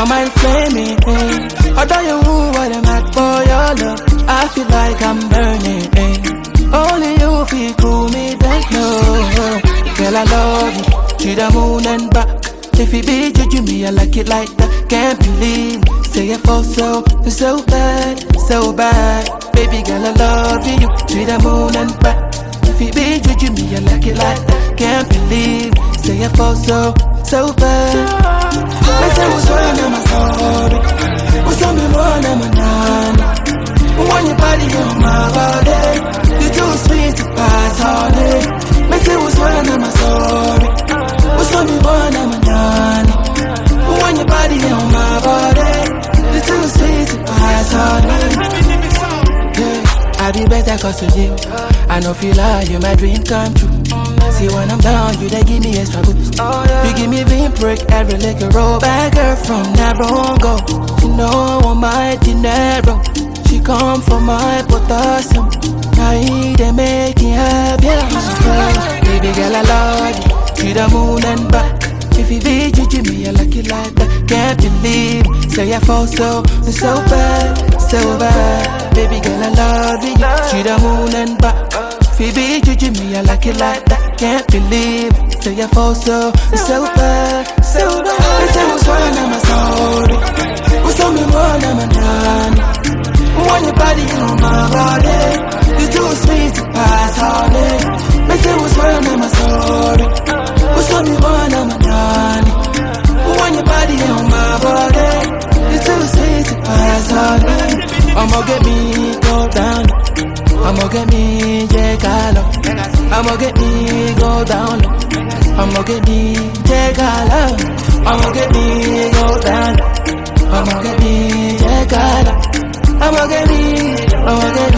my mind flaming. Although you what I'm at for your love, I feel like I'm burning. Only you feel cool me, don't know. Girl, I love you to the moon and back. If you be judging me, I like it like that. Can't believe, say it for so bad, so bad. Baby girl, I love you to the moon and back. If you be judging me, I like it like that. Can't believe, say it for so bad. Let's say what's wrong, I'm sorry. What's on me, more, I'm a nana. When your body on my body, you too sweet to pass on it. Let's say what's wrong, I'm sorry. What's on me, more, I'm a nana. When your body on my body, you too sweet to pass on it. I be better cause of you. I know feel like you my dream come true. See when I'm down, you they give me extra boost. You give me vein break every little roll. Bad girl from Narongo. She know I'm my dinero. She come for my potassium. Now they make me happy. Baby girl, I love you to the moon and back. If you be judging me, I like it like that. Can't believe, say I fall so bad, so bad. Baby girl, I love you to the moon and back. If you be judging me, I like it like that. Can't believe, say I fall so bad, so bad. They say what's wrong, I'm sorry. What's on me, more, I'm a nanny. When your body on my body, you too sweet to pass on it. They say what's wrong, I'm sorry. What's on me, more, I'm a nanny. When your body on my body, you too sweet to pass on it. I'ma get me go down. I'ma get me J-Galo. I'ma get me go down. I'ma get me J-Galo. I'ma get me go down. I'ma get me J-Galo. I'ma get me